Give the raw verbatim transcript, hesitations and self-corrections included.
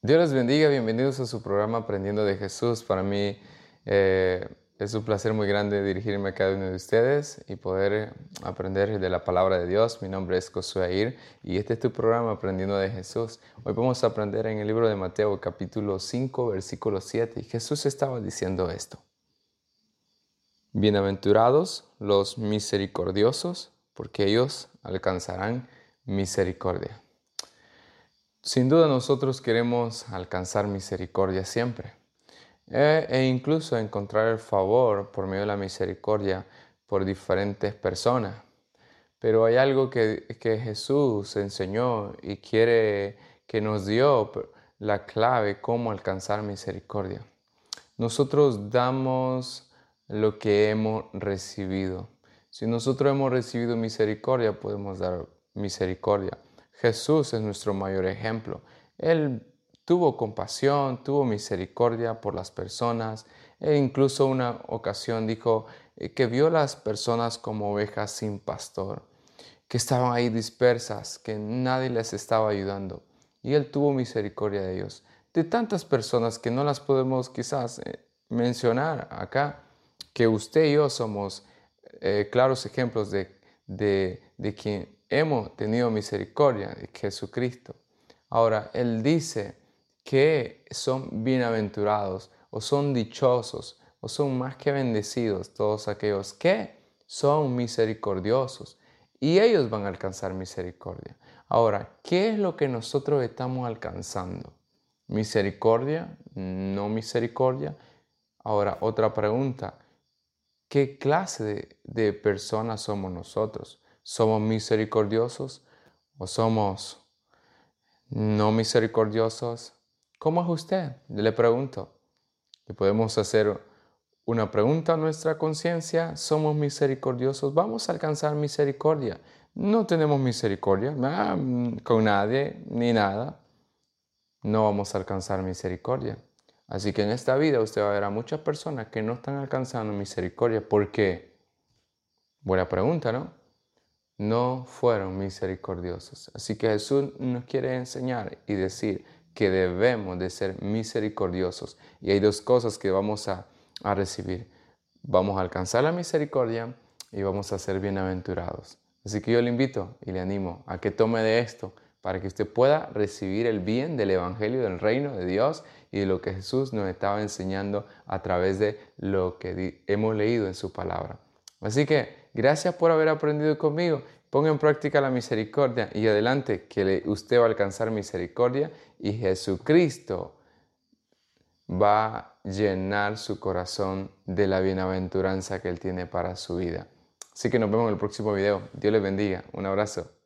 Dios les bendiga, bienvenidos a su programa Aprendiendo de Jesús. Para mí eh, es un placer muy grande dirigirme a cada uno de ustedes y poder eh, aprender de la palabra de Dios. Mi nombre es Josué Air y este es tu programa Aprendiendo de Jesús. Hoy vamos a aprender en el libro de Mateo capítulo cinco, versículo siete. Y Jesús estaba diciendo esto: Bienaventurados los misericordiosos, porque ellos alcanzarán misericordia. Sin duda nosotros queremos alcanzar misericordia siempre e, e incluso encontrar el favor por medio de la misericordia por diferentes personas. Pero hay algo que, que Jesús enseñó y quiere que nos dio la clave cómo alcanzar misericordia. Nosotros damos lo que hemos recibido. Si nosotros hemos recibido misericordia, podemos dar misericordia. Jesús es nuestro mayor ejemplo. Él tuvo compasión, tuvo misericordia por las personas. E incluso una ocasión dijo que vio a las personas como ovejas sin pastor, que estaban ahí dispersas, que nadie les estaba ayudando. Y Él tuvo misericordia de ellos. De tantas personas que no las podemos quizás eh, mencionar acá, que usted y yo somos eh, claros ejemplos de, de, de quien hemos tenido misericordia, de Jesucristo. Ahora, Él dice que son bienaventurados, o son dichosos, o son más que bendecidos todos aquellos que son misericordiosos, y ellos van a alcanzar misericordia. Ahora, ¿qué es lo que nosotros estamos alcanzando? ¿Misericordia? ¿No misericordia? Ahora, otra pregunta. ¿Qué clase de, de personas somos nosotros? ¿Somos misericordiosos o somos no misericordiosos? ¿Cómo es usted? Le pregunto. Le podemos hacer una pregunta a nuestra conciencia. ¿Somos misericordiosos? ¿Vamos a alcanzar misericordia? No tenemos misericordia ah, con nadie ni nada. No vamos a alcanzar misericordia. Así que en esta vida usted va a ver a muchas personas que no están alcanzando misericordia. ¿Por qué? Buena pregunta, ¿no? No fueron misericordiosos. Así que Jesús nos quiere enseñar y decir que debemos de ser misericordiosos. Y hay dos cosas que vamos a, a recibir. Vamos a alcanzar la misericordia y vamos a ser bienaventurados. Así que yo le invito y le animo a que tome de esto para que usted pueda recibir el bien del Evangelio, del reino de Dios y de lo que Jesús nos estaba enseñando a través de lo que hemos leído en su palabra. Así que gracias por haber aprendido conmigo. Ponga en práctica la misericordia y adelante que usted va a alcanzar misericordia y Jesucristo va a llenar su corazón de la bienaventuranza que Él tiene para su vida. Así que nos vemos en el próximo video. Dios les bendiga. Un abrazo.